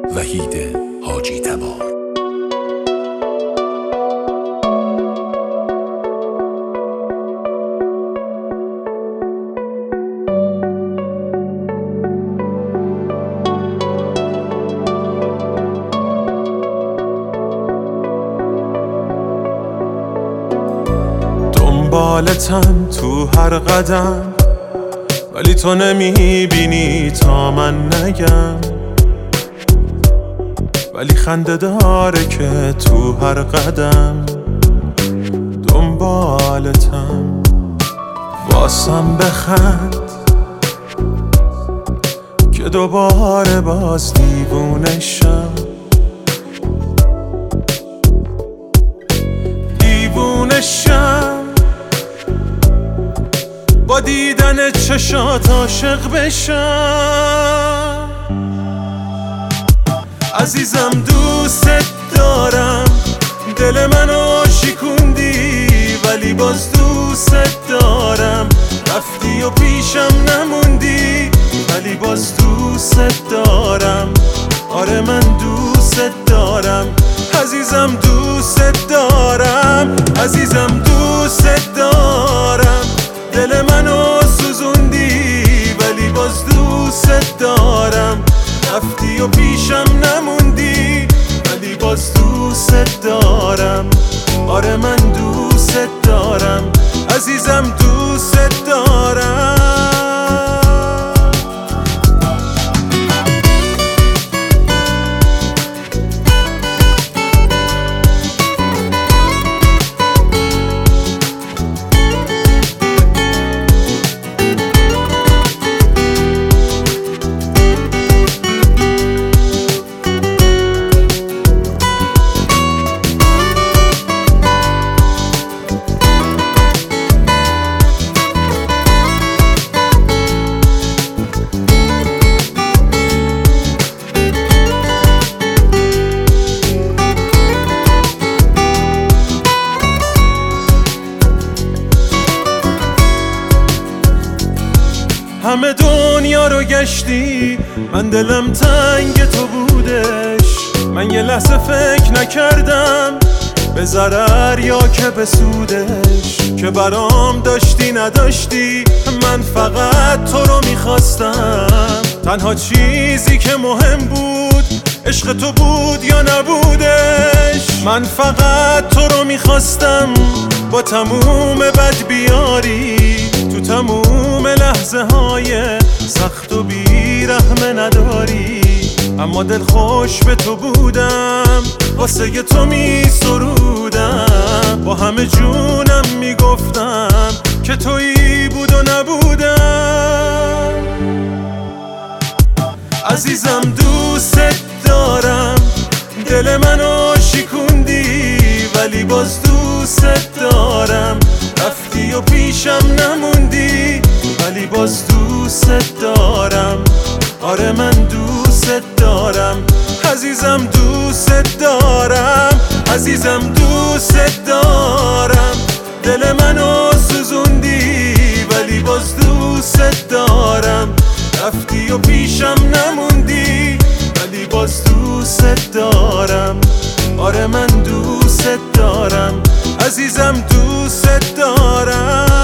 وحید حاجی تبار. دنبالتم تو هر قدم، ولی تو نمیبینی تا من نگم. ولی خنده داره که تو هر قدم دنبالتم. واسم بخند که دوباره باز دیوونه شم. دیوونه شم با دیدن چشات عاشق بشم. عزیزم دوست دارم، دل منو شکوندی ولی باز دوست دارم. رفتی و پیشم نموندی ولی باز دوست دارم. آره من دوست دارم، عزیزم دوست دارم، عزیزم دوست دارم. دل منو سوزوندی ولی باز دوست دارم. رفتی و پیشم نموندی ولی باز دوست دارم. آره من دوست دارم، عزیزم دوست دارم. همه دنیا رو گشتی، من دلم تنگ تو بودش. من یه لحظه فکر نکردم به ضرر یا که به سودش. که برام داشتی نداشتی، من فقط تو رو میخواستم. تنها چیزی که مهم بود عشق تو بود یا نبودش. من فقط تو رو میخواستم، با تموم بدبیاری تو تموم لحظه های سخت و بیرحمه نداری. اما دل خوش به تو بودم، واسه تو می سرودم. با همه جونم می گفتم که تویی بود و نبودم. عزیزم دوست دارم، دل منو شکوندی ولی باز دوست دارم. رفتی و پیشم نموندی ولی باز دوست دارم. آره من دوست دارم، عزیزم دوست دارم، عزیزم دوست دارم. دل منو سوزوندی ولی باز دوست دارم. رفتی و پیشم نموندی ولی باز دوست دارم. آره من دوست دارم، عزیزم دوست دارم.